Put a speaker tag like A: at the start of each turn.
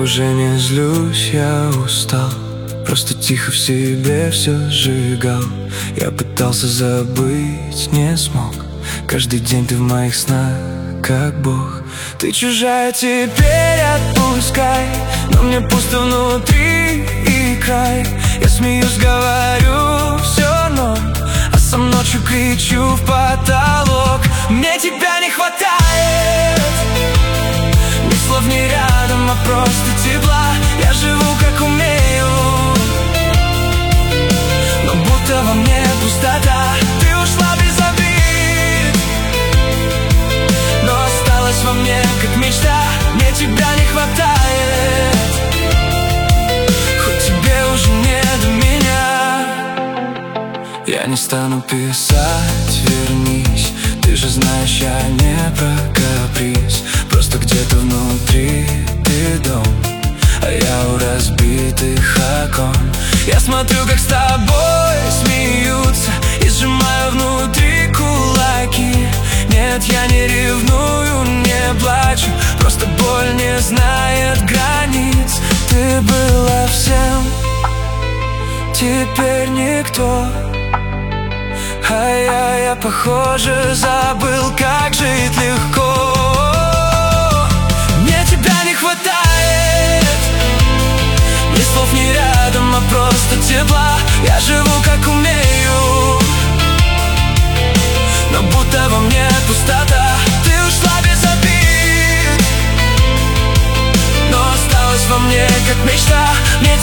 A: уже не злюсь, я устал. Просто тихо в себе все сжигал. Я пытался забыть, не смог. Каждый день ты в моих снах, как Бог. Ты чужая, теперь отпускай. Но мне пусто внутри и край. Я смеюсь, говорю, все норм, а сам ночью кричу в потолок. Мне тебя не хватает. Ни слов, ни рядом, а просто тепла. Я живу как умею, но будто во мне пустота. Ты ушла без обид, но осталась во мне как мечта. Мне тебя не хватает, хоть тебе уже не до меня. Я не стану писать, вернись. Ты же знаешь, я не про каприз. Просто где-то внутри ты дом, а я у разбитых окон. Я смотрю, как с тобой смеются, и сжимаю внутри кулаки. Нет, я не ревную, не плачу, просто боль не знает границ. Ты была всем, теперь никто. А я, похоже, забыл, как жить легко. Мне тебя не хватает. Ни слов, ни рядом, а просто тепла. Я живу как умею, но будто во мне пустота. Ты ушла без обид, но осталась во мне как мечта. Мне